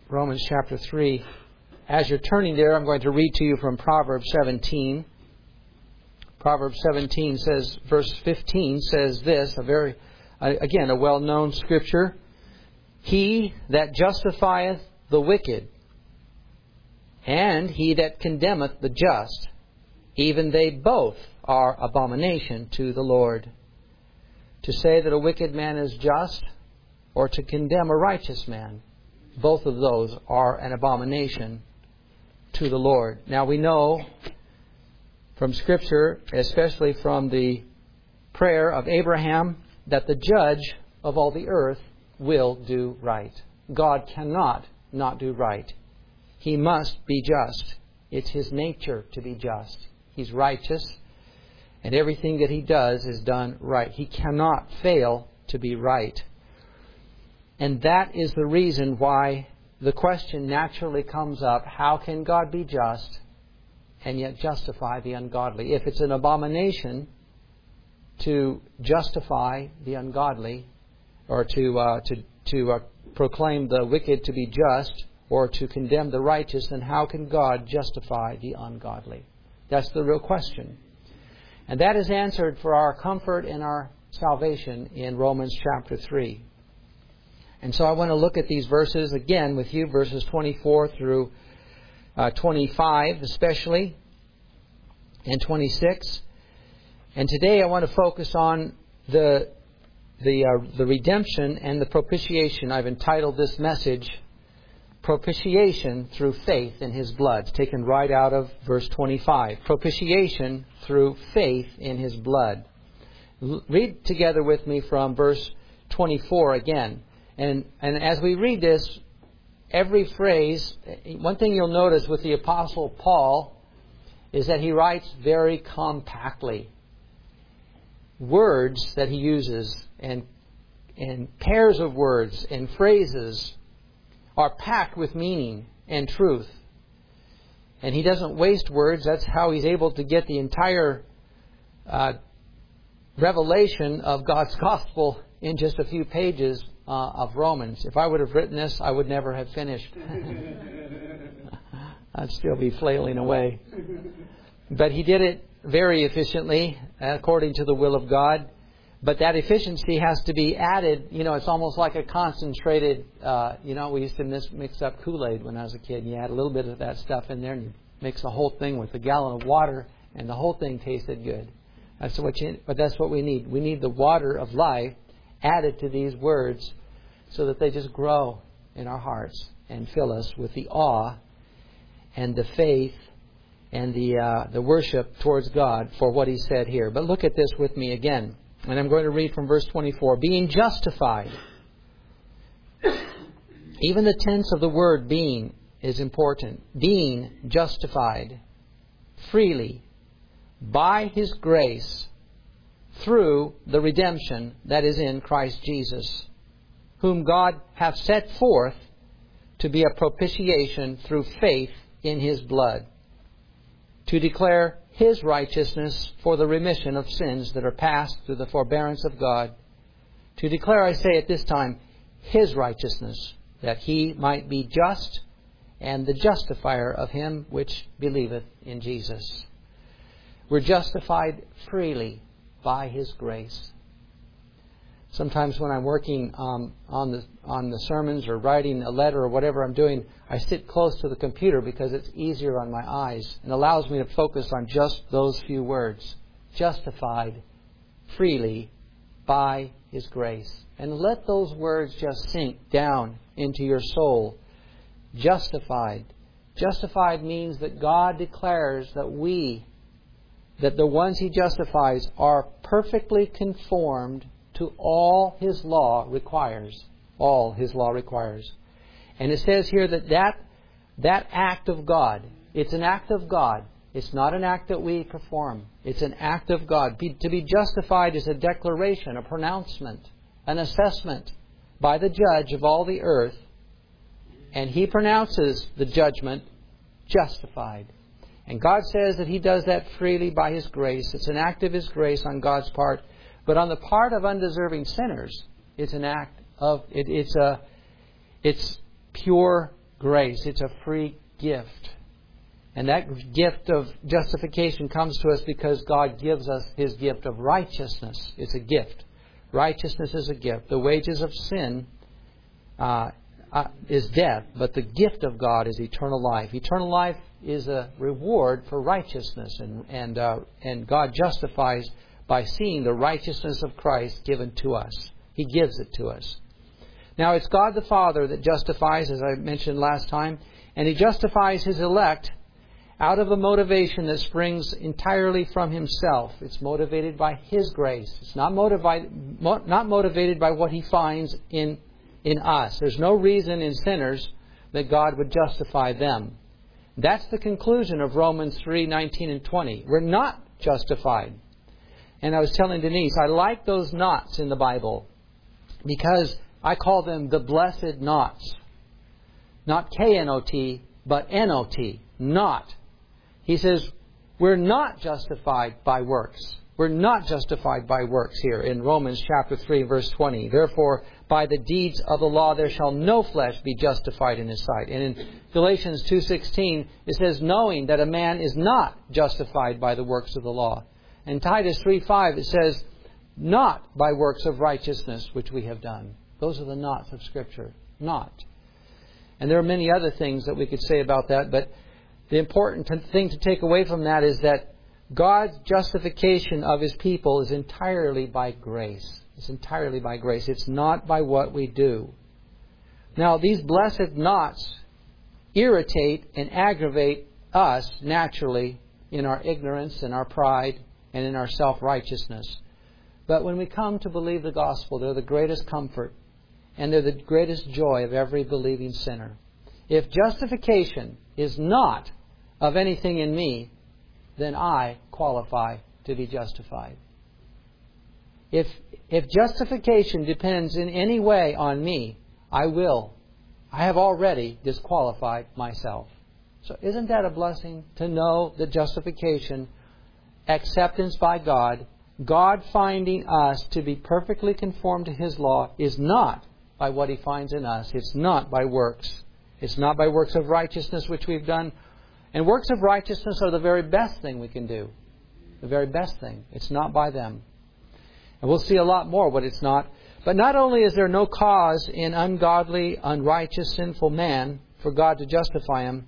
Romans chapter 3. As you're turning there, I'm going to read to you from Proverbs 17. Proverbs 17 says, verse 15 says this, a well-known scripture. He that justifieth the wicked, and he that condemneth the just, even they both are abomination to the Lord. To say that a wicked man is just, or to condemn a righteous man, both of those are an abomination to the Lord. Now we know from Scripture, especially from the prayer of Abraham, that the judge of all the earth will do right. God cannot not do right. He must be just. It's His nature to be just. He's righteous, and everything that He does is done right. He cannot fail to be right. And that is the reason why the question naturally comes up, how can God be just and yet justify the ungodly? If it's an abomination to justify the ungodly, or to proclaim the wicked to be just, or to condemn the righteous, then how can God justify the ungodly? That's the real question. And that is answered for our comfort and our salvation in Romans chapter 3. And so I want to look at these verses again with you, verses 24 through 25 especially, and 26. And today I want to focus on the redemption and the propitiation. I've entitled this message, Propitiation Through Faith in His Blood. It's taken right out of verse 25. Propitiation through faith in His blood. Read together with me from verse 24 again. And as we read this, every phrase, one thing you'll notice with the Apostle Paul is that he writes very compactly. Words that he uses and pairs of words and phrases are packed with meaning and truth. And he doesn't waste words. That's how he's able to get the entire revelation of God's gospel in just a few pages of Romans. If I would have written this, I would never have finished. I'd still be flailing away. But he did it very efficiently, according to the will of God. But that efficiency has to be added. It's almost like a concentrated, we used to mix up Kool-Aid when I was a kid. You add a little bit of that stuff in there and you mix the whole thing with a gallon of water and the whole thing tasted good. But that's what we need. We need the water of life added to these words so that they just grow in our hearts and fill us with the awe and the faith and the worship towards God for what He said here. But look at this with me again. And I'm going to read from verse 24. Being justified. Even the tense of the word being is important. Being justified freely by His grace through the redemption that is in Christ Jesus, whom God hath set forth to be a propitiation through faith in His blood, to declare His righteousness for the remission of sins that are past through the forbearance of God, to declare, I say at this time, His righteousness, that He might be just and the justifier of him which believeth in Jesus. We're justified freely by His grace. Sometimes when I'm working on the sermons or writing a letter or whatever I'm doing, I sit close to the computer because it's easier on my eyes and allows me to focus on just those few words. Justified freely by His grace. And let those words just sink down into your soul. Justified. Justified means that God declares that the ones He justifies are perfectly conformed to all His law requires. All His law requires. And it says here that act of God, it's an act of God. It's not an act that we perform. It's an act of God. To be justified is a declaration, a pronouncement, an assessment by the judge of all the earth. And He pronounces the judgment justified. And God says that He does that freely by His grace. It's an act of His grace on God's part. But on the part of undeserving sinners, it's an act of it's pure grace. It's a free gift. And that gift of justification comes to us because God gives us His gift of righteousness. It's a gift. Righteousness is a gift. The wages of sin is death, but the gift of God is eternal life. Eternal life is a reward for righteousness, and God justifies by seeing the righteousness of Christ given to us. He gives it to us. Now, it's God the Father that justifies, as I mentioned last time, and He justifies His elect out of a motivation that springs entirely from Himself. It's motivated by His grace. It's not motivated by what He finds in us. There's no reason in sinners that God would justify them. That's the conclusion of Romans 3:19 and 20. We're not justified. And I was telling Denise, I like those knots in the Bible because I call them the blessed knots. Not K-N-O-T, but N-O-T. Not. He says, we're not justified by works. We're not justified by works here in Romans chapter 3, verse 20. Therefore, by the deeds of the law there shall no flesh be justified in His sight. And in Galatians 2:16, it says, knowing that a man is not justified by the works of the law. In Titus 3:5, it says, not by works of righteousness which we have done. Those are the knots of Scripture. Not. And there are many other things that we could say about that, but the important thing to take away from that is that God's justification of His people is entirely by grace. It's entirely by grace. It's not by what we do. Now, these blessed knots irritate and aggravate us naturally in our ignorance and our pride and in our self-righteousness. But when we come to believe the gospel, they're the greatest comfort and they're the greatest joy of every believing sinner. If justification is not of anything in me, then I qualify to be justified. If justification depends in any way on me, I have already disqualified myself. So isn't that a blessing to know that justification, acceptance by God, God finding us to be perfectly conformed to His law is not by what He finds in us. It's not by works. It's not by works of righteousness which we've done. And works of righteousness are the very best thing we can do. The very best thing. It's not by them. And we'll see a lot more what it's not. But not only is there no cause in ungodly, unrighteous, sinful man for God to justify him,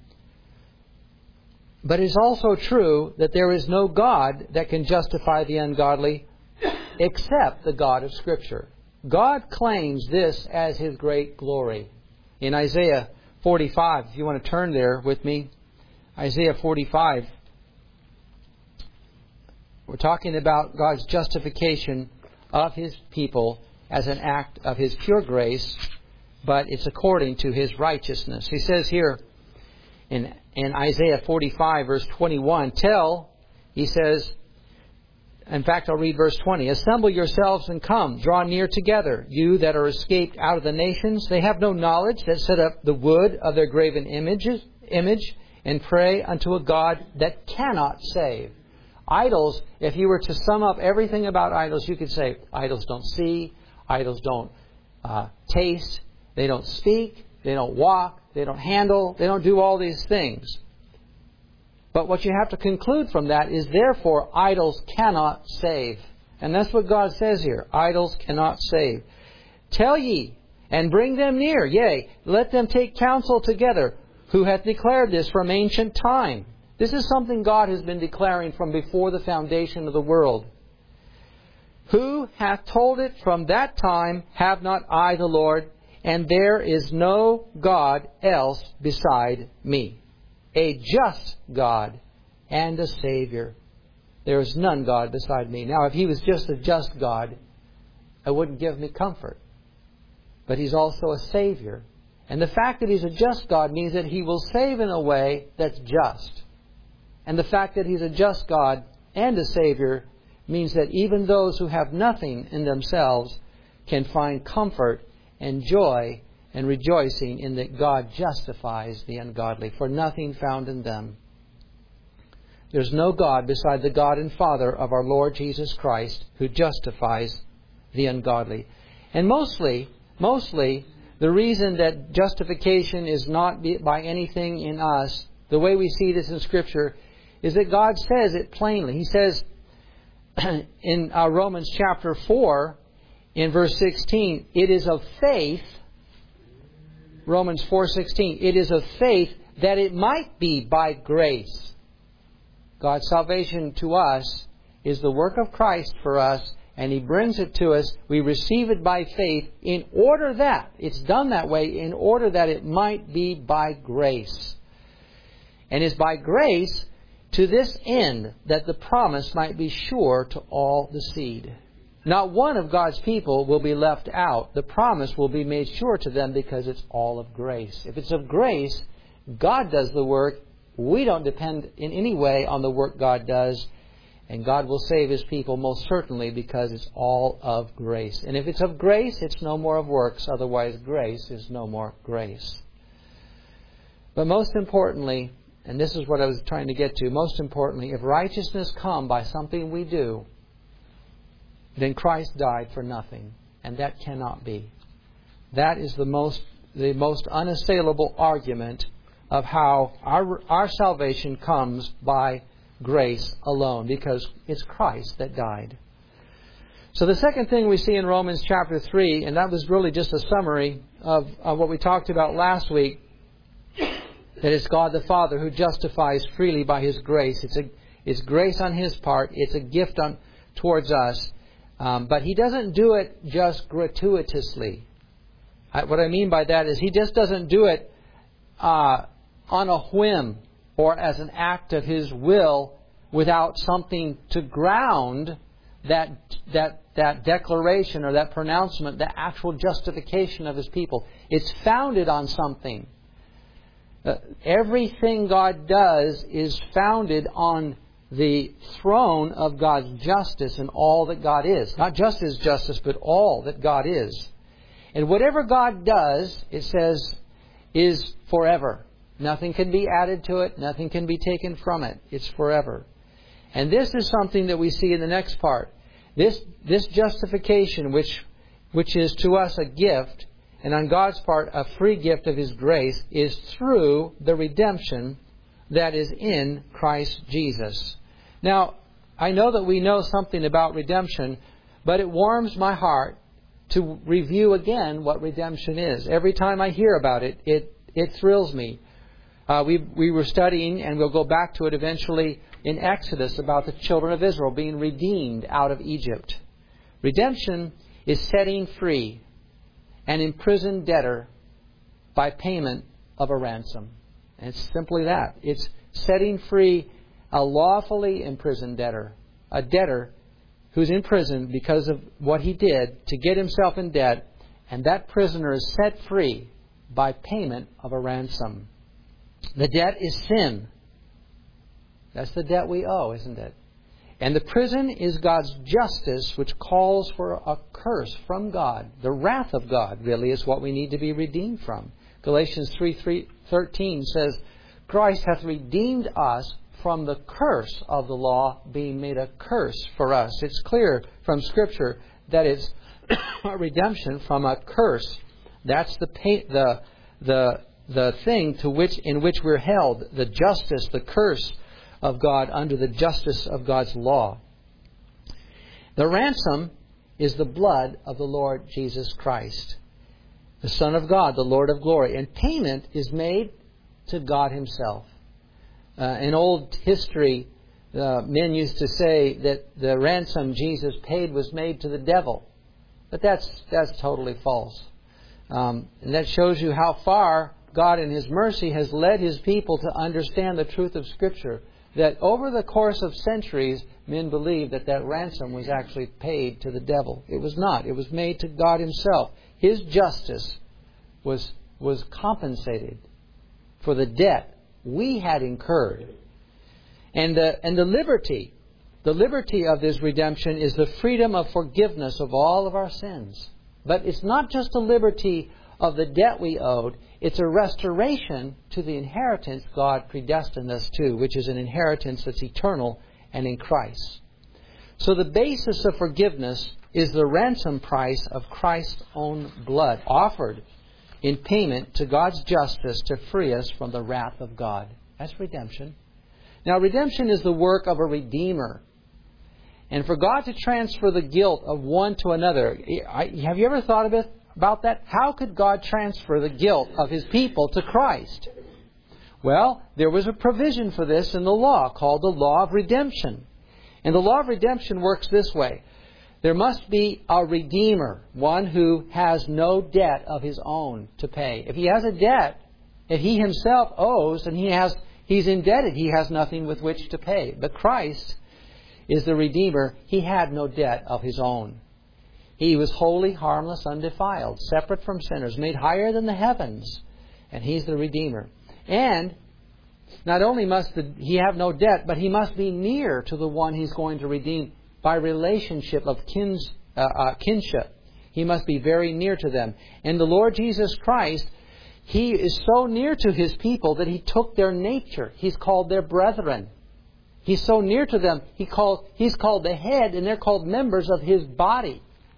but it is also true that there is no God that can justify the ungodly except the God of Scripture. God claims this as His great glory. In Isaiah 45, if you want to turn there with me, Isaiah 45, we're talking about God's justification of His people as an act of His pure grace, but it's according to His righteousness. He says here in Isaiah 45, verse 21, he says, in fact, I'll read verse 20. Assemble yourselves and come, draw near together, you that are escaped out of the nations. They have no knowledge that set up the wood of their graven image, and pray unto a God that cannot save. Idols, if you were to sum up everything about idols, you could say idols don't see, idols don't taste, they don't speak, they don't walk, they don't handle, they don't do all these things. But what you have to conclude from that is, therefore, idols cannot save. And that's what God says here. Idols cannot save. Tell ye, and bring them near. Yea, let them take counsel together. Who hath declared this from ancient time? This is something God has been declaring from before the foundation of the world. Who hath told it from that time? Have not I the Lord? And there is no God else beside me. A just God and a Savior. There is none God beside me. Now, if He was just a just God, it wouldn't give me comfort. But He's also a Savior. And the fact that He's a just God means that He will save in a way that's just. And the fact that He's a just God and a Savior means that even those who have nothing in themselves can find comfort and joy and rejoicing in that God justifies the ungodly, for nothing found in them. There's no God beside the God and Father of our Lord Jesus Christ who justifies the ungodly. And mostly, The reason that justification is not by anything in us, the way we see this in Scripture, is that God says it plainly. He says in Romans chapter 4, in verse 16, it is of faith, Romans 4:16, it is of faith that it might be by grace. God's salvation to us is the work of Christ for us, and He brings it to us. We receive it by faith in order that, it's done that way, in order that it might be by grace. And it's by grace to this end that the promise might be sure to all the seed. Not one of God's people will be left out. The promise will be made sure to them because it's all of grace. If it's of grace, God does the work. We don't depend in any way on the work God does. And God will save His people most certainly because it's all of grace. And if it's of grace, it's no more of works. Otherwise, grace is no more grace. But most importantly, and this is what I was trying to get to, most importantly, if righteousness come by something we do, then Christ died for nothing. And that cannot be. That is the most unassailable argument of how our salvation comes by grace alone, because it's Christ that died. So the second thing we see in Romans chapter 3, and that was really just a summary of what we talked about last week, that it's God the Father who justifies freely by His grace. It's grace on His part. It's a gift towards us. But He doesn't do it just gratuitously. What I mean by that is He just doesn't do it on a whim or as an act of His will without something to ground that declaration or that pronouncement, the actual justification of His people. It's founded on something. Everything God does is founded on the throne of God's justice and all that God is. Not just His justice, but all that God is. And whatever God does, it says, is forever. Nothing can be added to it. Nothing can be taken from it. It's forever. And this is something that we see in the next part. This justification, which is to us a gift, and on God's part a free gift of His grace, is through the redemption that is in Christ Jesus. Now, I know that we know something about redemption, but it warms my heart to review again what redemption is. Every time I hear about it, it thrills me. We were studying, and we'll go back to it eventually, in Exodus about the children of Israel being redeemed out of Egypt. Redemption is setting free an imprisoned debtor by payment of a ransom. And it's simply that. It's setting free a lawfully imprisoned debtor, a debtor who's in prison because of what he did to get himself in debt, and that prisoner is set free by payment of a ransom. The debt is sin. That's the debt we owe, isn't it? And the prison is God's justice, which calls for a curse from God. The wrath of God, really, is what we need to be redeemed from. Galatians 3:13 says, Christ hath redeemed us from the curse of the law, being made a curse for us. It's clear from Scripture that it's a redemption from a curse. That's the thing in which we're held, the justice, the curse of God under the justice of God's law. The ransom is the blood of the Lord Jesus Christ, the Son of God, the Lord of glory. And payment is made to God Himself. In old history, men used to say that the ransom Jesus paid was made to the devil. But that's totally false. And that shows you how far God in His mercy has led His people to understand the truth of Scripture. That over the course of centuries, men believed that ransom was actually paid to the devil. It was not. It was made to God Himself. His justice was compensated for the debt we had incurred. And the liberty of this redemption is the freedom of forgiveness of all of our sins. But it's not just a liberty of the debt we owed. It's a restoration to the inheritance God predestined us to, which is an inheritance that's eternal and in Christ. So the basis of forgiveness is the ransom price of Christ's own blood offered in payment to God's justice to free us from the wrath of God. That's redemption. Now, redemption is the work of a Redeemer. And for God to transfer the guilt of one to another, have you ever thought about that? How could God transfer the guilt of His people to Christ? Well, there was a provision for this in the law called the law of redemption. And the law of redemption works this way. There must be a Redeemer, one who has no debt of his own to pay. If he has a debt, if he himself owes and he's indebted, he has nothing with which to pay. But Christ is the Redeemer. He had no debt of His own. He was holy, harmless, undefiled, separate from sinners, made higher than the heavens. And He's the Redeemer. And not only must He have no debt, but He must be near to the one He's going to redeem by relationship of kinship. He must be very near to them. And the Lord Jesus Christ, He is so near to His people that He took their nature. He's called their brethren. He's so near to them, He's called the head, and they're called members of His body.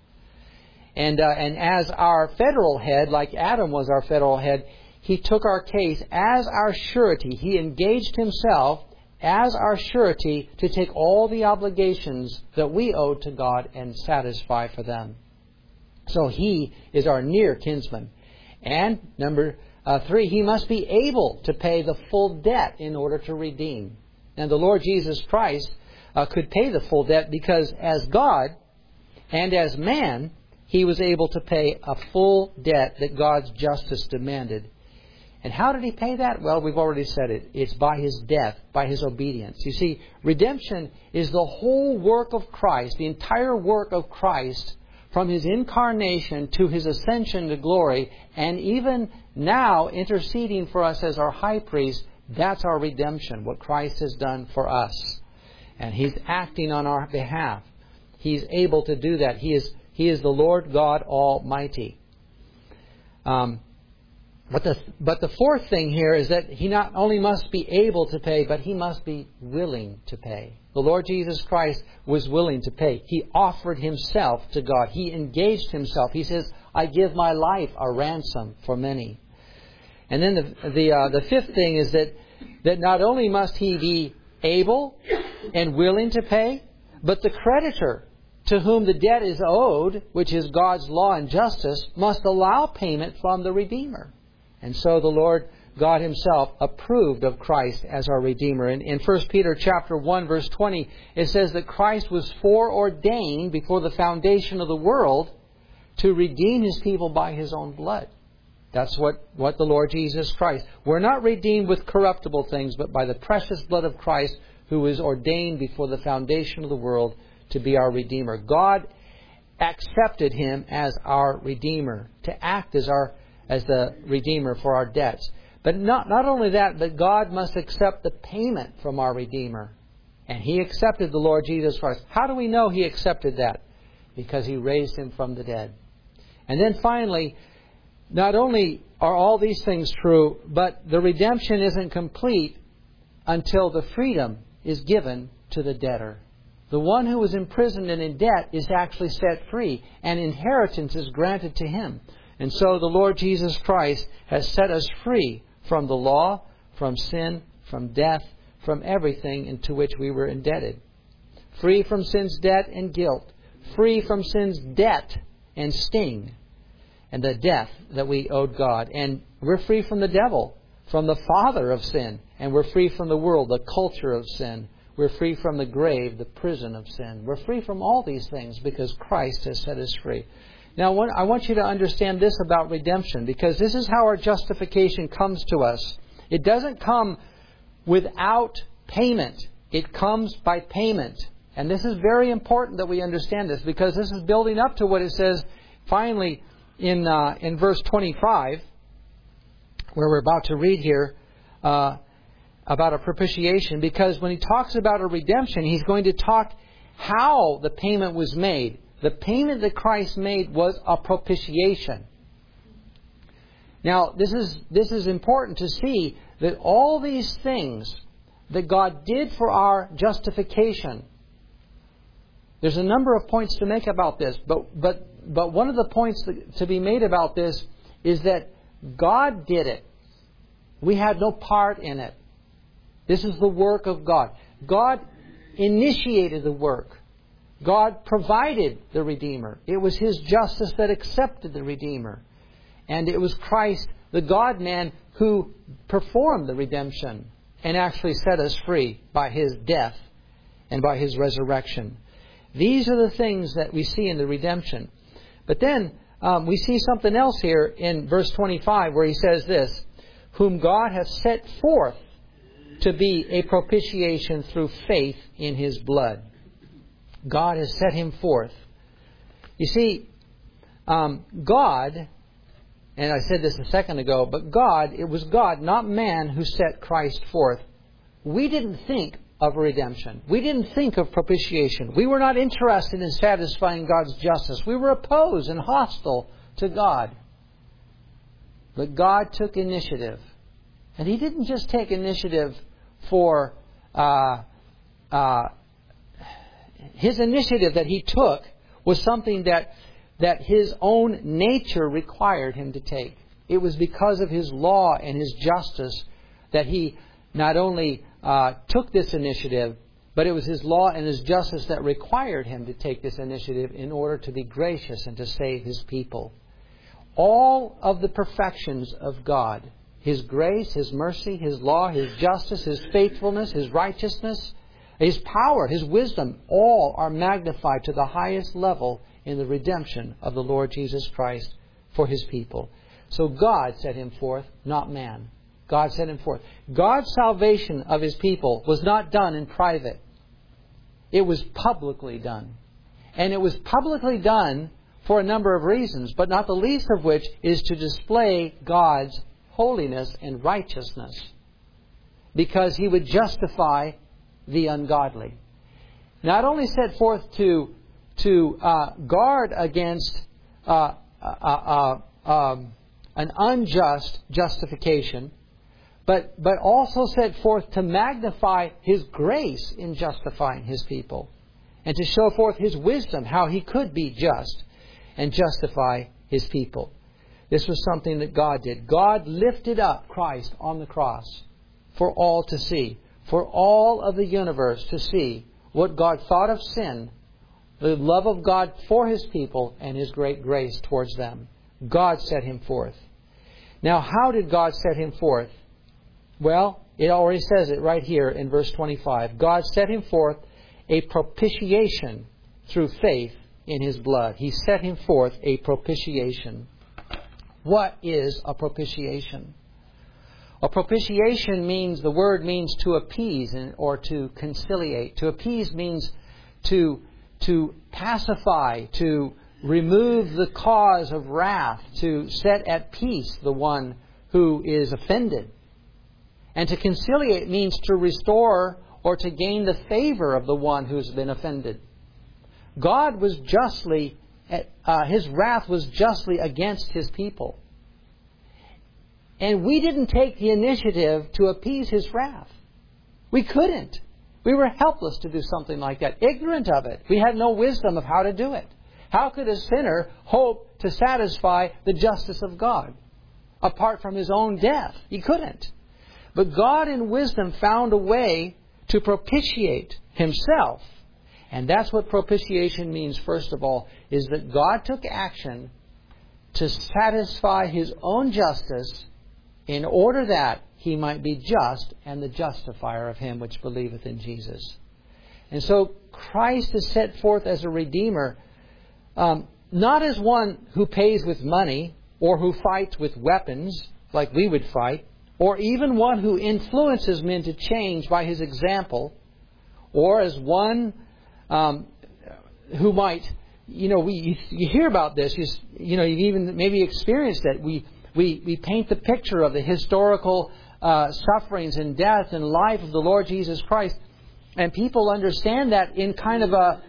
And as our federal head, like Adam was our federal head, He took our case as our surety. He engaged Himself as our surety to take all the obligations that we owed to God and satisfy for them. So He is our near kinsman. And number 3, He must be able to pay the full debt in order to redeem. And the Lord Jesus Christ could pay the full debt because as God and as man, He was able to pay a full debt that God's justice demanded. And how did He pay that? Well, we've already said it. It's by His death, by His obedience. You see, redemption is the whole work of Christ, the entire work of Christ, from His incarnation to His ascension to glory, and even now interceding for us as our high priest. That's our redemption, what Christ has done for us. And He's acting on our behalf. He's able to do that. He is the Lord God Almighty. But the fourth thing here is that He not only must be able to pay, but He must be willing to pay. The Lord Jesus Christ was willing to pay. He offered Himself to God. He engaged Himself. He says, I give my life a ransom for many. And then the fifth thing is that not only must He be able and willing to pay, but the creditor to whom the debt is owed, which is God's law and justice, must allow payment from the Redeemer. And so the Lord God Himself approved of Christ as our Redeemer. In 1 Peter chapter 1, verse 20, it says that Christ was foreordained before the foundation of the world to redeem His people by His own blood. That's what the Lord Jesus Christ. We're not redeemed with corruptible things, but by the precious blood of Christ, who was ordained before the foundation of the world to be our Redeemer. God accepted Him as our Redeemer, to act as the Redeemer for our debts. But not only that, but God must accept the payment from our Redeemer. And He accepted the Lord Jesus Christ. How do we know He accepted that? Because He raised Him from the dead. And then finally, not only are all these things true, but the redemption isn't complete until the freedom is given to the debtor. The one who was imprisoned and in debt is actually set free, and inheritance is granted to him. And so the Lord Jesus Christ has set us free from the law, from sin, from death, from everything into which we were indebted. Free from sin's debt and guilt. Free from sin's debt and sting, and the death that we owed God. And we're free from the devil, from the father of sin. And we're free from the world, the culture of sin. We're free from the grave, the prison of sin. We're free from all these things because Christ has set us free. Now, I want you to understand this about redemption, because this is how our justification comes to us. It doesn't come without payment. It comes by payment. And this is very important that we understand this, because this is building up to what it says finally in verse 25, where we're about to read here about a propitiation. Because when he talks about a redemption, he's going to talk how the payment was made. The payment that Christ made was a propitiation. Now, this is important to see that all these things that God did for our justification. There's a number of points to make about this, but one of the points to be made about this is that God did it. We had no part in it. This is the work of God. God initiated the work. God provided the Redeemer. It was His justice that accepted the Redeemer. And it was Christ, the God-man, who performed the redemption and actually set us free by His death and by His resurrection. These are the things that we see in the redemption. But then we see something else here in verse 25 where He says this, whom God hath set forth to be a propitiation through faith in His blood. God has set Him forth. You see, God, and I said this a second ago, but God, it was God, not man, who set Christ forth. We didn't think of redemption. We didn't think of propitiation. We were not interested in satisfying God's justice. We were opposed and hostile to God. But God took initiative. And He didn't just take initiative for His initiative that He took was something that His own nature required Him to take. It was because of His law and His justice that He not only took this initiative, but it was His law and His justice that required Him to take this initiative in order to be gracious and to save His people. All of the perfections of God, His grace, His mercy, His law, His justice, His faithfulness, His righteousness, His power, His wisdom, all are magnified to the highest level in the redemption of the Lord Jesus Christ for His people. So God set Him forth, not man. God set Him forth. God's salvation of His people was not done in private. It was publicly done. And it was publicly done for a number of reasons, but not the least of which is to display God's holiness and righteousness, because He would justify the ungodly. Not only set forth to guard against an unjust justification, but also set forth to magnify His grace in justifying His people, and to show forth His wisdom, how He could be just and justify His people. This was something that God did. God lifted up Christ on the cross for all to see, for all of the universe to see what God thought of sin, the love of God for His people, and His great grace towards them. God set Him forth. Now, how did God set Him forth? Well, it already says it right here in verse 25. God set Him forth a propitiation through faith in His blood. He set Him forth a propitiation. What is a propitiation? A propitiation means, the word means to appease or to conciliate. To appease means to pacify, to remove the cause of wrath, to set at peace the one who is offended. And to conciliate means to restore or to gain the favor of the one who's been offended. God was justly, His wrath was justly against His people. And we didn't take the initiative to appease His wrath. We couldn't. We were helpless to do something like that, ignorant of it. We had no wisdom of how to do it. How could a sinner hope to satisfy the justice of God apart from his own death? He couldn't. But God in wisdom found a way to propitiate Himself. And that's what propitiation means, first of all, is that God took action to satisfy His own justice in order that He might be just and the justifier of him which believeth in Jesus. And so Christ is set forth as a Redeemer, not as one who pays with money or who fights with weapons like we would fight, or even one who influences men to change by his example, or as one who might, you hear about this, you've even maybe experienced that. We paint the picture of the historical sufferings and death and life of the Lord Jesus Christ, and people understand that in kind of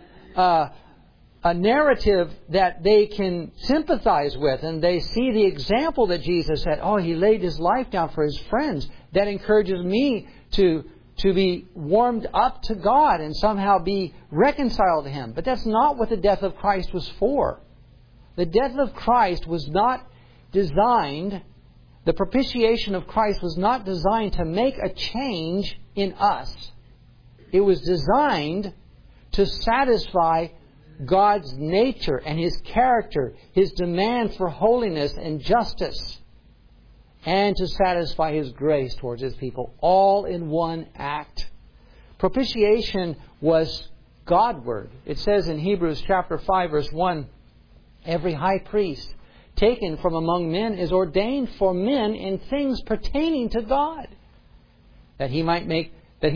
a narrative that they can sympathize with, and they see the example that Jesus had. Oh, He laid His life down for His friends. That encourages me to be warmed up to God and somehow be reconciled to Him. But that's not what the death of Christ was for. The death of Christ was not designed The propitiation of Christ was not designed to make a change in us. It was designed to satisfy God's nature and His character, His demand for holiness and justice, and to satisfy His grace towards His people, all in one act. Propitiation was Godward. It says in Hebrews chapter 5, verse 1, every high priest taken from among men is ordained for men in things pertaining to God, that he might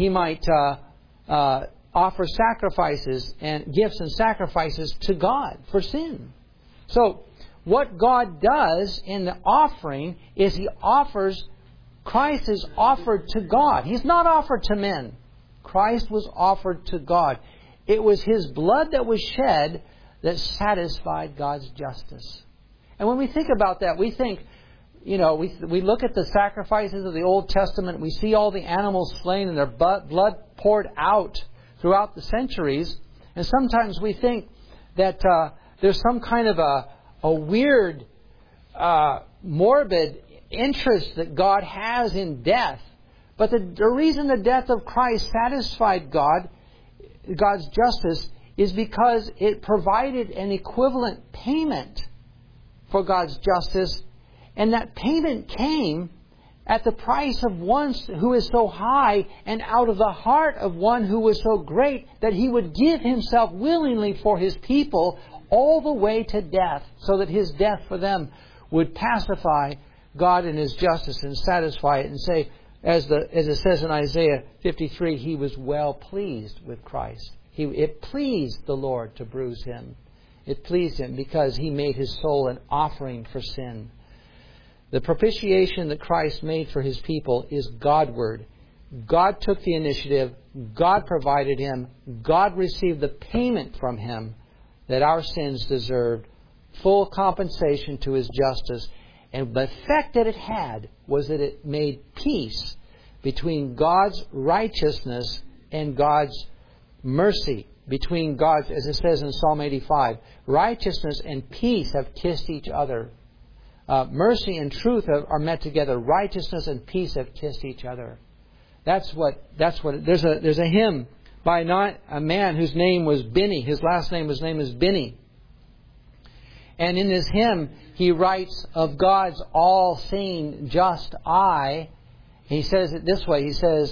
offer sacrifices and gifts and sacrifices to God for sin. So, what God does in the offering is Christ is offered to God. He's not offered to men. Christ was offered to God. It was His blood that was shed that satisfied God's justice. And when we think about that, we think, we look at the sacrifices of the Old Testament, we see all the animals slain and their blood poured out throughout the centuries, and sometimes we think that there's some kind of a weird, morbid interest that God has in death. But the reason the death of Christ satisfied God's justice, is because it provided an equivalent payment for God's justice, and that payment came at the price of one who is so high and out of the heart of one who was so great that He would give Himself willingly for His people all the way to death, so that His death for them would pacify God in His justice and satisfy it, and say, as it says in Isaiah 53, He was well pleased with Christ. It pleased the Lord to bruise Him. It pleased Him because He made His soul an offering for sin. The propitiation that Christ made for His people is Godward. God took the initiative. God provided Him. God received the payment from Him that our sins deserved. Full compensation to His justice. And the effect that it had was that it made peace between God's righteousness and God's mercy. Between God's, as it says in Psalm 85, righteousness and peace have kissed each other. Mercy and truth are met together. Righteousness and peace have kissed each other. That's what. There's a hymn by a man whose name was Binney. His name is Binney. And in this hymn, he writes of God's all-seeing, just eye. He says it this way. He says,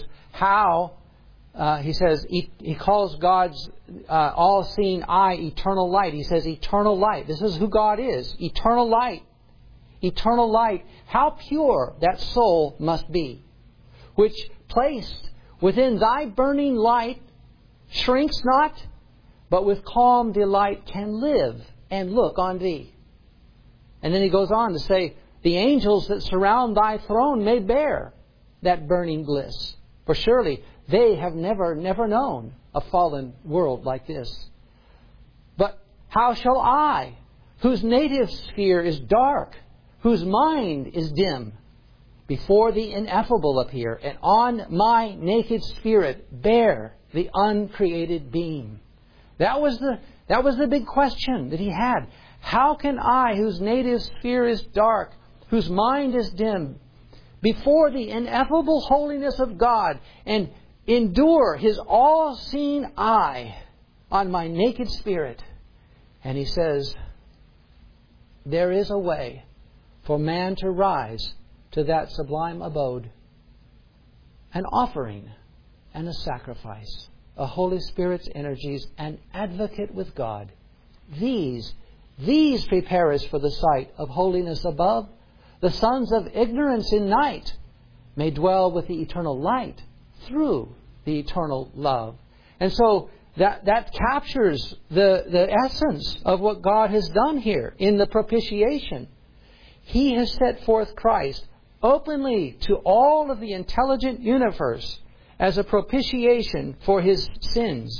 he calls God's all-seeing eye eternal light. He says eternal light. This is who God is. Eternal light. Eternal light. How pure that soul must be, which placed within Thy burning light shrinks not, but with calm delight can live and look on Thee. And then he goes on to say, the angels that surround Thy throne may bear that burning bliss. For surely they have never known a fallen world like this. But how shall I, whose native sphere is dark, whose mind is dim, before the ineffable appear, and on my naked spirit bear the uncreated beam? That was the big question that he had. How can I, whose native sphere is dark, whose mind is dim, before the ineffable holiness of God, and endure His all-seeing eye on my naked spirit? And he says, there is a way for man to rise to that sublime abode. An offering and a sacrifice. A Holy Spirit's energies, an advocate with God. These prepare us for the sight of holiness above. The sons of ignorance in night may dwell with the eternal light through the eternal love. And so that captures the essence of what God has done here in the propitiation. He has set forth Christ openly to all of the intelligent universe as a propitiation for His sins.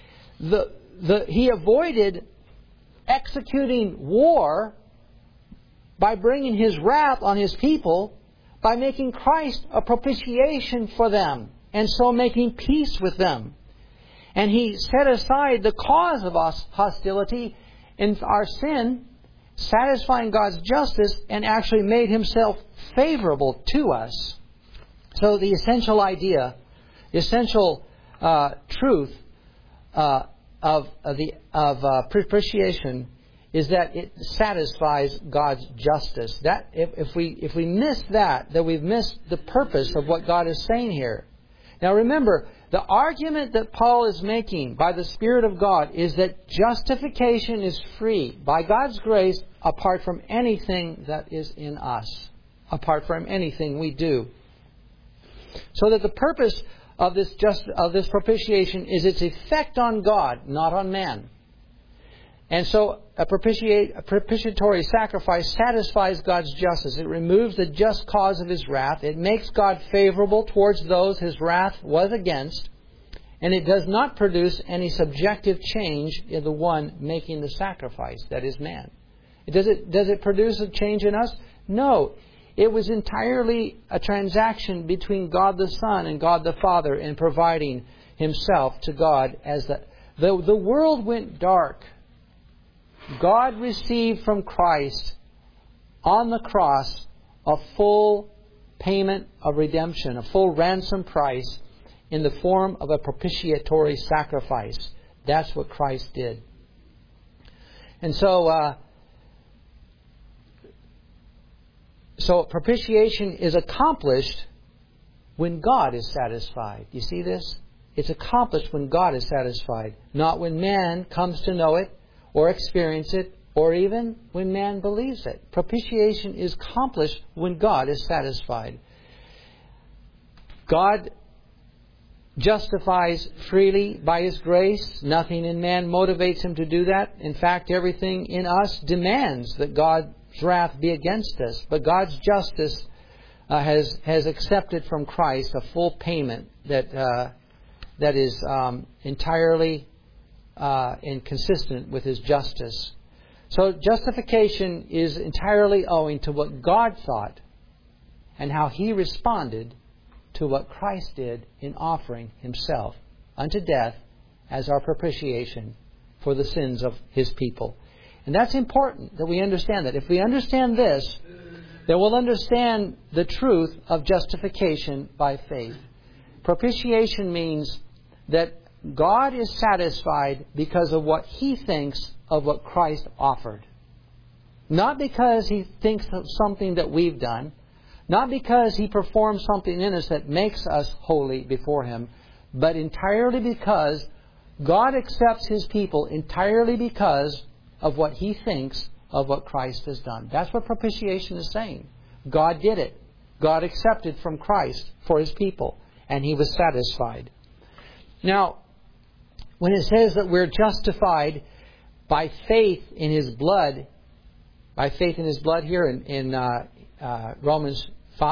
He avoided executing war by bringing His wrath on His people, by making Christ a propitiation for them, and so making peace with them. And He set aside the cause of hostility in our sin, satisfying God's justice, and actually made Himself favorable to us. So the essential idea, the essential truth of propitiation is that it satisfies God's justice. That if we miss that, then we've missed the purpose of what God is saying here. Now remember, the argument that Paul is making by the Spirit of God is that justification is free by God's grace apart from anything that is in us, apart from anything we do. So that the purpose of this propitiation is its effect on God, not on man. And so a propitiatory sacrifice satisfies God's justice. It removes the just cause of His wrath. It makes God favorable towards those His wrath was against. And it does not produce any subjective change in the one making the sacrifice, that is man. Does it produce a change in us? No. It was entirely a transaction between God the Son and God the Father in providing Himself to God as the world went dark. God received from Christ on the cross a full payment of redemption, a full ransom price in the form of a propitiatory sacrifice. That's what Christ did. And so propitiation is accomplished when God is satisfied. You see this? It's accomplished when God is satisfied, not when man comes to know it or experience it, or even when man believes it. Propitiation is accomplished when God is satisfied. God justifies freely by His grace. Nothing in man motivates Him to do that. In fact, everything in us demands that God's wrath be against us. But God's justice has accepted from Christ a full payment that is entirely inconsistent with His justice. So justification is entirely owing to what God thought and how He responded to what Christ did in offering Himself unto death as our propitiation for the sins of His people. And that's important that we understand that. If we understand this, then we'll understand the truth of justification by faith. Propitiation means that God is satisfied because of what He thinks of what Christ offered. Not because He thinks of something that we've done. Not because He performed something in us that makes us holy before Him. But entirely because God accepts His people entirely because of what He thinks of what Christ has done. That's what propitiation is saying. God did it. God accepted from Christ for His people. And He was satisfied. Now, when it says that we're justified by faith in His blood, here in Romans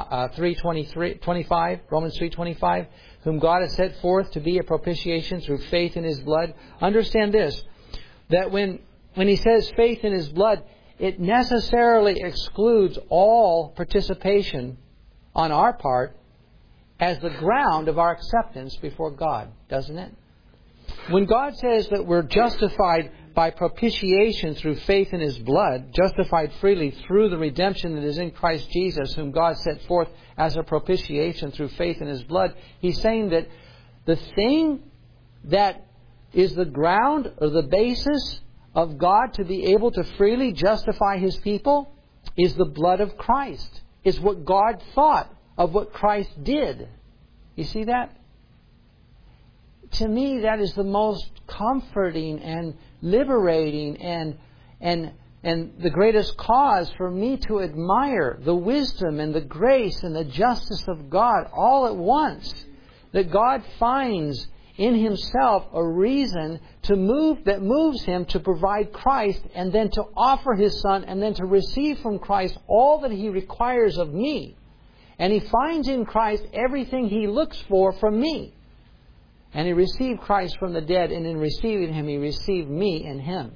3:25, Romans 3:25, whom God has set forth to be a propitiation through faith in His blood. Understand this, that when He says faith in His blood, it necessarily excludes all participation on our part as the ground of our acceptance before God, doesn't it? When God says that we're justified by propitiation through faith in His blood, justified freely through the redemption that is in Christ Jesus, whom God set forth as a propitiation through faith in His blood, He's saying that the thing that is the ground or the basis of God to be able to freely justify His people is the blood of Christ. Is what God thought of what Christ did. You see that? To me, that is the most comforting and liberating and the greatest cause for me to admire the wisdom and the grace and the justice of God all at once. That God finds in Himself a reason that moves Him to provide Christ and then to offer His Son and then to receive from Christ all that He requires of me. And He finds in Christ everything He looks for from me. And He received Christ from the dead, and in receiving Him, He received me in Him.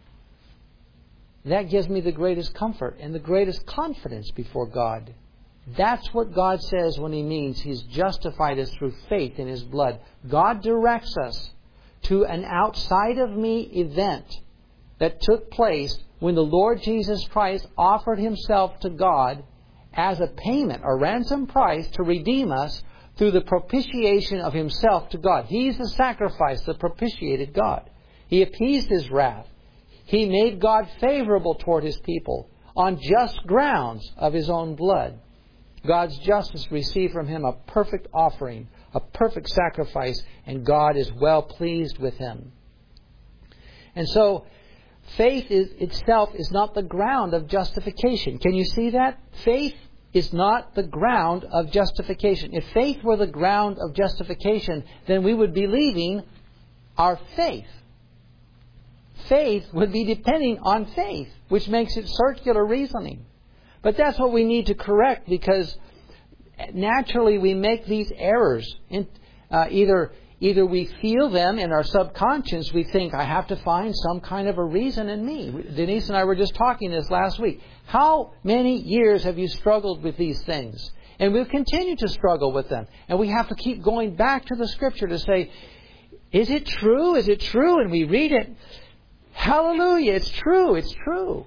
That gives me the greatest comfort and the greatest confidence before God. That's what God says when He means He's justified us through faith in His blood. God directs us to an outside of me event that took place when the Lord Jesus Christ offered Himself to God as a payment, a ransom price to redeem us through the propitiation of Himself to God. He's the sacrifice that propitiated God. He appeased His wrath. He made God favorable toward His people on just grounds of His own blood. God's justice received from Him a perfect offering, a perfect sacrifice, and God is well pleased with Him. And so, faith itself is not the ground of justification. Can you see that? Faith is not the ground of justification. If faith were the ground of justification, then we would be leaving our faith. Faith would be depending on faith, which makes it circular reasoning. But that's what we need to correct, because naturally we make these errors. Either we feel them in our subconscious. We think, I have to find some kind of a reason in me. Denise and I were just talking this last week. How many years have you struggled with these things? And we'll continue to struggle with them. And we have to keep going back to the Scripture to say, is it true? Is it true? And we read it. Hallelujah, it's true, it's true.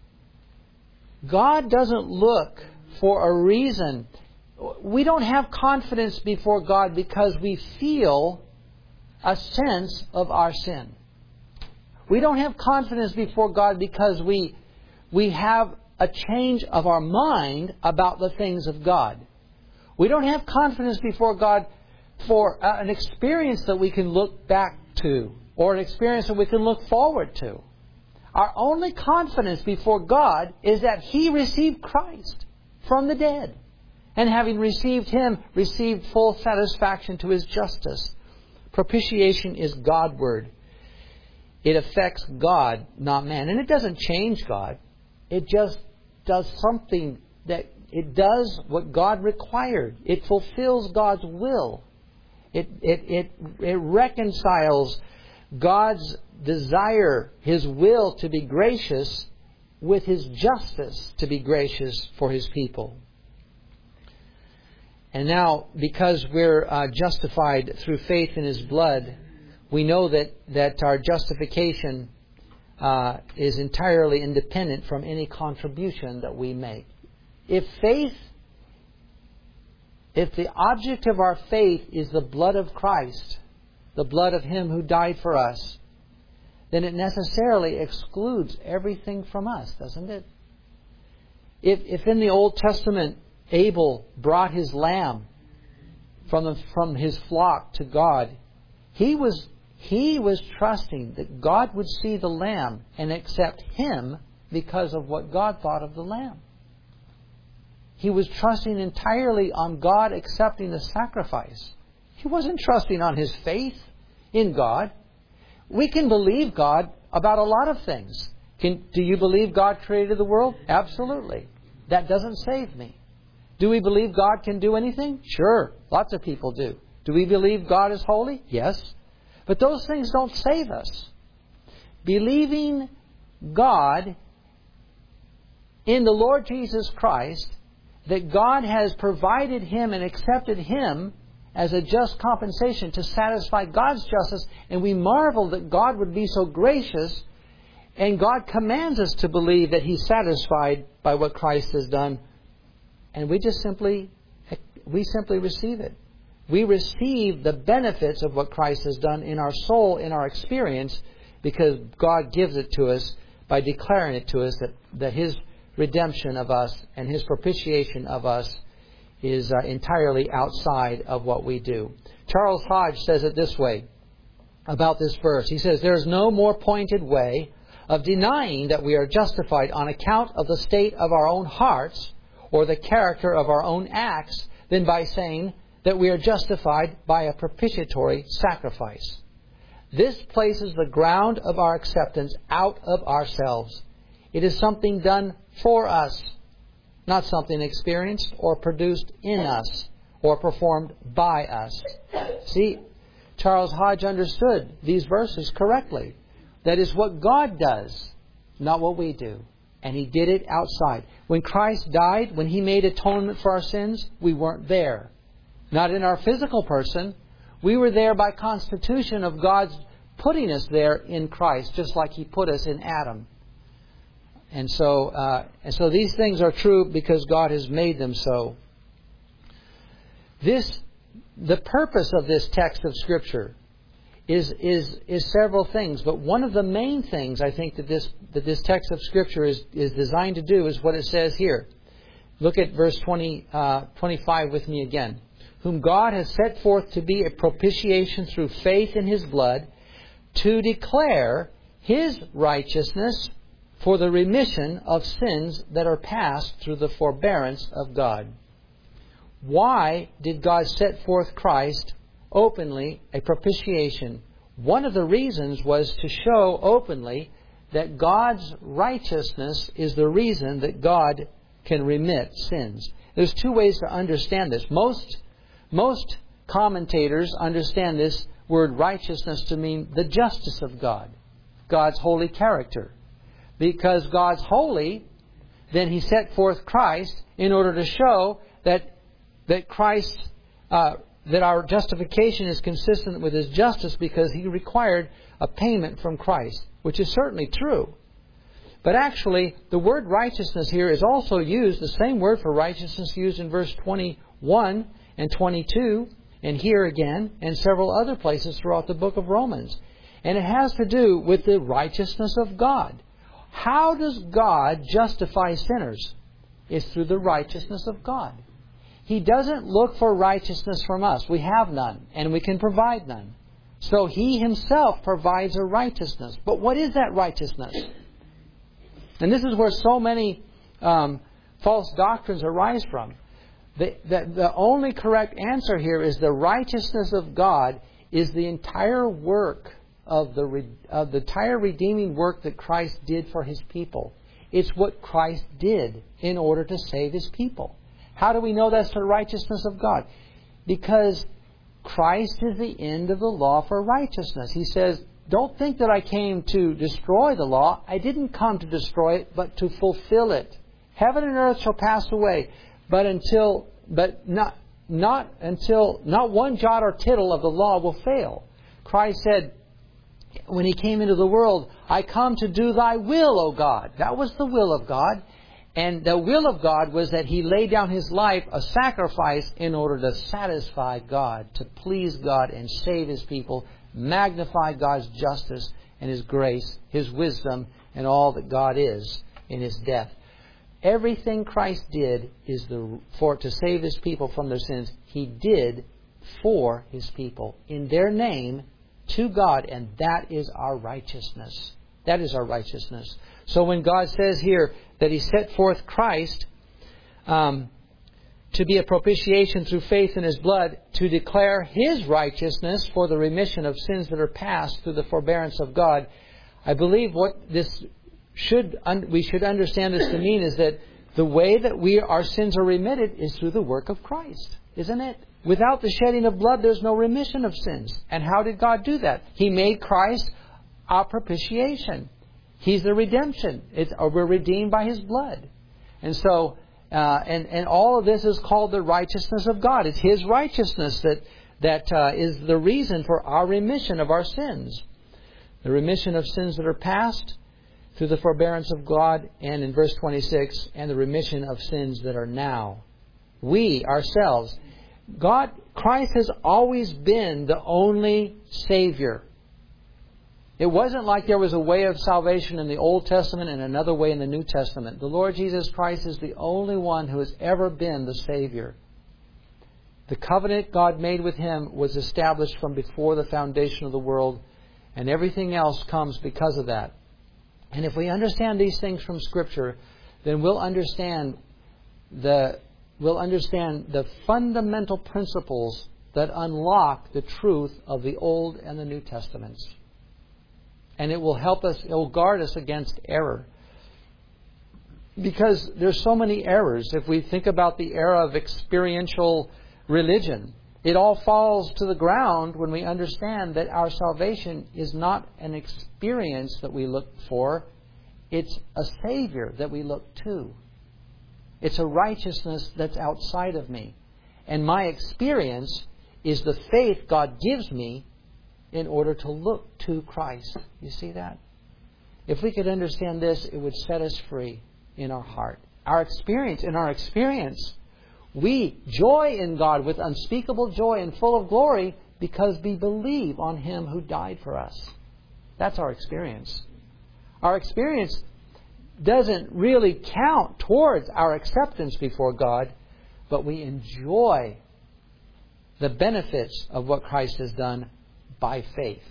God doesn't look for a reason. We don't have confidence before God because we feel a sense of our sin. We don't have confidence before God because we have a change of our mind about the things of God. We don't have confidence before God for an experience that we can look back to, or an experience that we can look forward to. Our only confidence before God is that He received Christ from the dead. And having received Him, received full satisfaction to His justice. Propitiation is Godward. It affects God, not man. And it doesn't change God. It just does something that it does what God required. It fulfills God's will. It reconciles God's desire, His will to be gracious, with His justice to be gracious for His people. And now, because we're justified through faith in His blood, we know that our justification is entirely independent from any contribution that we make. If the object of our faith is the blood of Christ, the blood of Him who died for us, then it necessarily excludes everything from us, doesn't it? If in the Old Testament Abel brought his lamb from his flock to God, he was trusting that God would see the lamb and accept him because of what God thought of the lamb. He was trusting entirely on God accepting the sacrifice. He wasn't trusting on his faith in God. We can believe God about a lot of things. Do you believe God created the world? Absolutely. That doesn't save me. Do we believe God can do anything? Sure. Lots of people do. Do we believe God is holy? Yes. But those things don't save us. Believing God in the Lord Jesus Christ, that God has provided Him and accepted Him as a just compensation to satisfy God's justice, and we marvel that God would be so gracious, and God commands us to believe that He's satisfied by what Christ has done, and we simply receive it. We receive the benefits of what Christ has done in our soul, in our experience, because God gives it to us by declaring it to us that His redemption of us and His propitiation of us is entirely outside of what we do. Charles Hodge says it this way about this verse. He says, "There is no more pointed way of denying that we are justified on account of the state of our own hearts or the character of our own acts than by saying that we are justified by a propitiatory sacrifice. This places the ground of our acceptance out of ourselves. It is something done for us, not something experienced or produced in us or performed by us." See, Charles Hodge understood these verses correctly. That is what God does, not what we do. And He did it outside. When Christ died, when He made atonement for our sins, we weren't there. Not in our physical person. We were there by constitution of God's putting us there in Christ, just like He put us in Adam. And so these things are true because God has made them so. The purpose of this text of Scripture is several things, but one of the main things I think that this text of Scripture is designed to do is what it says here. Look at verse 25 with me again. Whom God has set forth to be a propitiation through faith in His blood, to declare His righteousness for the remission of sins that are past through the forbearance of God. Why did God set forth Christ openly a propitiation? One of the reasons was to show openly that God's righteousness is the reason that God can remit sins. There's two ways to understand this. Most commentators understand this word righteousness to mean the justice of God, God's holy character. Because God's holy, then He set forth Christ in order to show that Christ, that our justification is consistent with His justice, because He required a payment from Christ, which is certainly true. But actually, the word righteousness here is also used, the same word for righteousness used in verse 21 and 22, and here again, and several other places throughout the book of Romans. And it has to do with the righteousness of God. How does God justify sinners? It's through the righteousness of God. He doesn't look for righteousness from us. We have none, and we can provide none. So He Himself provides a righteousness. But what is that righteousness? And this is where so many false doctrines arise from. The only correct answer here is the righteousness of God is the entire work of the entire redeeming work that Christ did for His people. It's what Christ did in order to save His people. How do we know that's the righteousness of God? Because Christ is the end of the law for righteousness. He says, don't think that I came to destroy the law. I didn't come to destroy it, but to fulfill it. Heaven and earth shall pass away, but not one jot or tittle of the law will fail. Christ said, when He came into the world, I come to do Thy will, O God. That was the will of God. And the will of God was that He laid down His life, a sacrifice, in order to satisfy God, to please God and save His people, magnify God's justice and His grace, His wisdom, and all that God is in His death. Everything Christ did is to save His people from their sins. He did for His people in their name to God, and that is our righteousness. That is our righteousness. So when God says here that He set forth Christ to be a propitiation through faith in His blood, to declare His righteousness for the remission of sins that are past through the forbearance of God, I believe what we should understand this to mean is that the way that our sins are remitted is through the work of Christ, isn't it? Without the shedding of blood, there's no remission of sins. And how did God do that? He made Christ our propitiation. He's the redemption. We're redeemed by His blood. And so, and all of this is called the righteousness of God. It's His righteousness that is the reason for our remission of our sins. The remission of sins that are past through the forbearance of God, and in verse 26, and the remission of sins that are now. We ourselves, Christ has always been the only Savior. It wasn't like there was a way of salvation in the Old Testament and another way in the New Testament. The Lord Jesus Christ is the only one who has ever been the Savior. The covenant God made with Him was established from before the foundation of the world, and everything else comes because of that. And if we understand these things from Scripture, then we'll understand the fundamental principles that unlock the truth of the Old and the New Testaments. And it will help us, it will guard us against error. Because there's so many errors. If we think about the era of experiential religion, it all falls to the ground when we understand that our salvation is not an experience that we look for. It's a Savior that we look to. It's a righteousness that's outside of me. And my experience is the faith God gives me in order to look to Christ. You see that? If we could understand this, it would set us free in our heart. In our experience, we joy in God with unspeakable joy and full of glory because we believe on Him who died for us. That's our experience. Our experience doesn't really count towards our acceptance before God, but we enjoy the benefits of what Christ has done by faith.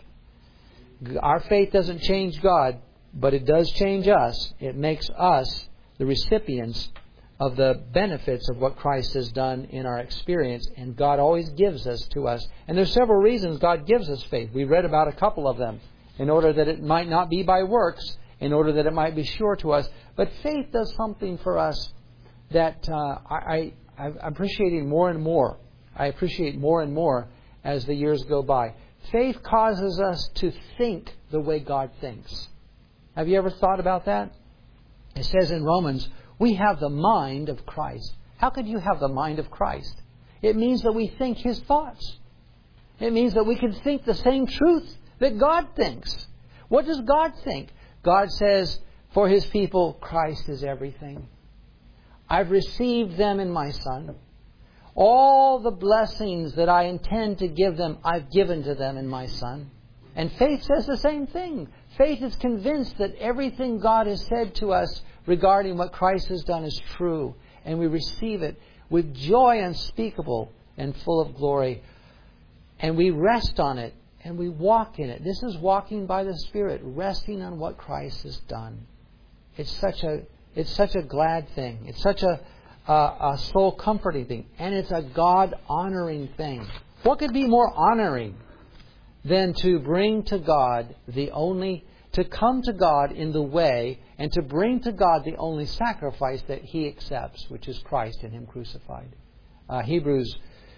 Our faith doesn't change God, but it does change us. It makes us the recipients of the benefits of what Christ has done in our experience, and God always gives us to us. And there's several reasons God gives us faith. We read about a couple of them, in order that it might not be by works, in order that it might be sure to us. But faith does something for us that I'm appreciating more and more. I appreciate more and more as the years go by. Faith causes us to think the way God thinks. Have you ever thought about that? It says in Romans, we have the mind of Christ. How could you have the mind of Christ? It means that we think His thoughts. It means that we can think the same truth that God thinks. What does God think? God says, for His people, Christ is everything. I've received them in my Son. All the blessings that I intend to give them, I've given to them in my Son. And faith says the same thing. Faith is convinced that everything God has said to us regarding what Christ has done is true. And we receive it with joy unspeakable and full of glory. And we rest on it and we walk in it. This is walking by the Spirit, resting on what Christ has done. It's such a glad thing. It's such a soul comforting thing. And it's a God honoring thing. What could be more honoring than to bring to God to come to God in the way and to bring to God the only sacrifice that He accepts, which is Christ and Him crucified. Hebrews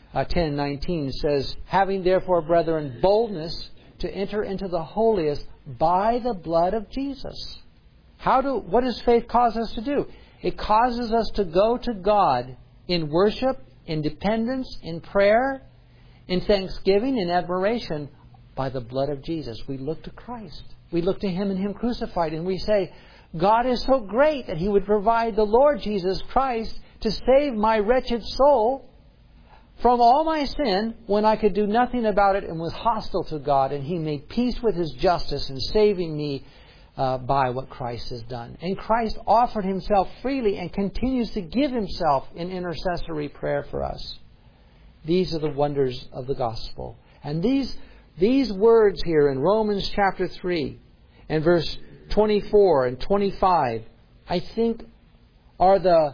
10:19 says, having therefore, brethren, boldness to enter into the holiest by the blood of Jesus. What does faith cause us to do? It causes us to go to God in worship, in dependence, in prayer, in thanksgiving, in admiration by the blood of Jesus. We look to Christ. We look to Him and Him crucified, and we say, God is so great that He would provide the Lord Jesus Christ to save my wretched soul from all my sin when I could do nothing about it and was hostile to God, and He made peace with His justice in saving me by what Christ has done. And Christ offered Himself freely and continues to give Himself in intercessory prayer for us. These are the wonders of the gospel. And these words here in Romans chapter 3 and verse 24 and 25, I think are the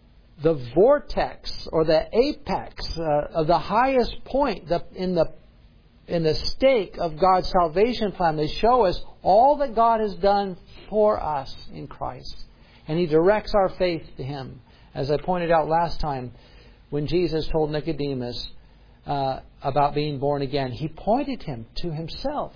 vortex or the apex of the highest point in the stake of God's salvation plan. They show us all that God has done for us in Christ. And He directs our faith to Him. As I pointed out last time, when Jesus told Nicodemus about being born again, He pointed him to Himself.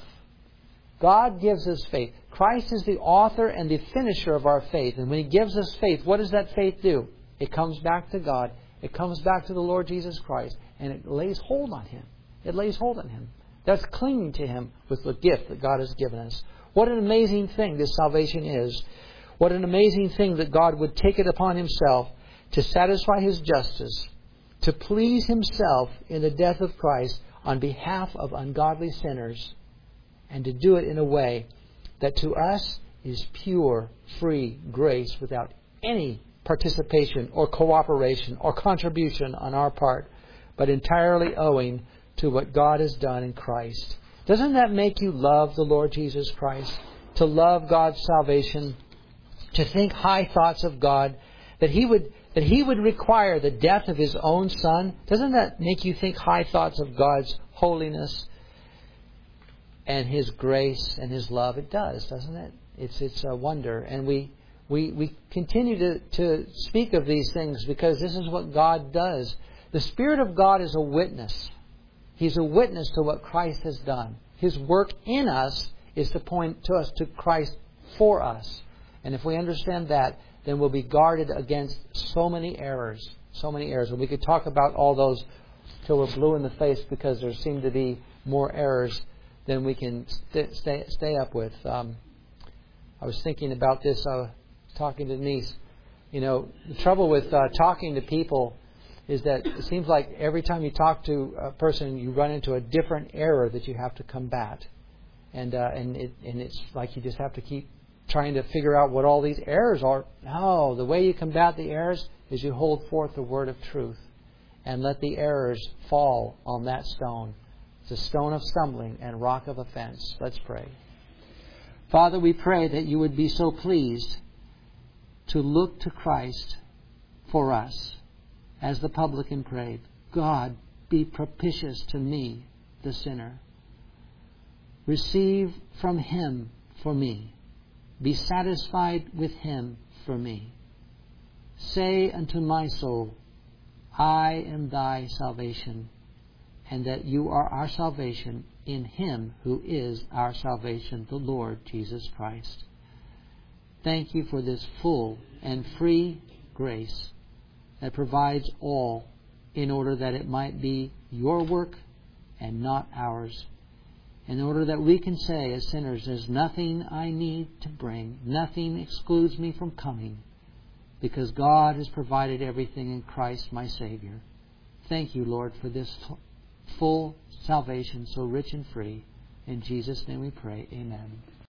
God gives us faith. Christ is the author and the finisher of our faith. And when He gives us faith, what does that faith do? It comes back to God. It comes back to the Lord Jesus Christ. And it lays hold on Him. It lays hold on Him. That's clinging to Him with the gift that God has given us. What an amazing thing this salvation is. What an amazing thing that God would take it upon Himself to satisfy His justice, to please Himself in the death of Christ on behalf of ungodly sinners, and to do it in a way that to us is pure, free grace without any participation or cooperation or contribution on our part, but entirely owing to what God has done in Christ. Doesn't that make you love the Lord Jesus Christ? To love God's salvation, to think high thoughts of God, that He would require the death of His own Son? Doesn't that make you think high thoughts of God's holiness and His grace and His love? It does, doesn't it? It's a wonder. And we continue to speak of these things because this is what God does. The Spirit of God is a witness. He's a witness to what Christ has done. His work in us is to point to us to Christ for us. And if we understand that, then we'll be guarded against so many errors. So many errors. And we could talk about all those till we're blue in the face because there seem to be more errors than we can stay up with. I was thinking about this, talking to Denise. You know, the trouble with talking to people is that it seems like every time you talk to a person, you run into a different error that you have to combat. And it's like you just have to keep trying to figure out what all these errors are. No, the way you combat the errors is you hold forth the word of truth and let the errors fall on that stone. It's a stone of stumbling and rock of offense. Let's pray. Father, we pray that you would be so pleased to look to Christ for us, as the publican prayed. God, be propitious to me, the sinner. Receive from Him for me. Be satisfied with Him for me. Say unto my soul, I am thy salvation, and that you are our salvation in Him who is our salvation, the Lord Jesus Christ. Thank you for this full and free grace that provides all in order that it might be your work and not ours. In order that we can say as sinners, there's nothing I need to bring, nothing excludes me from coming, because God has provided everything in Christ my Savior. Thank you, Lord, for this full salvation, so rich and free. In Jesus' name we pray. Amen.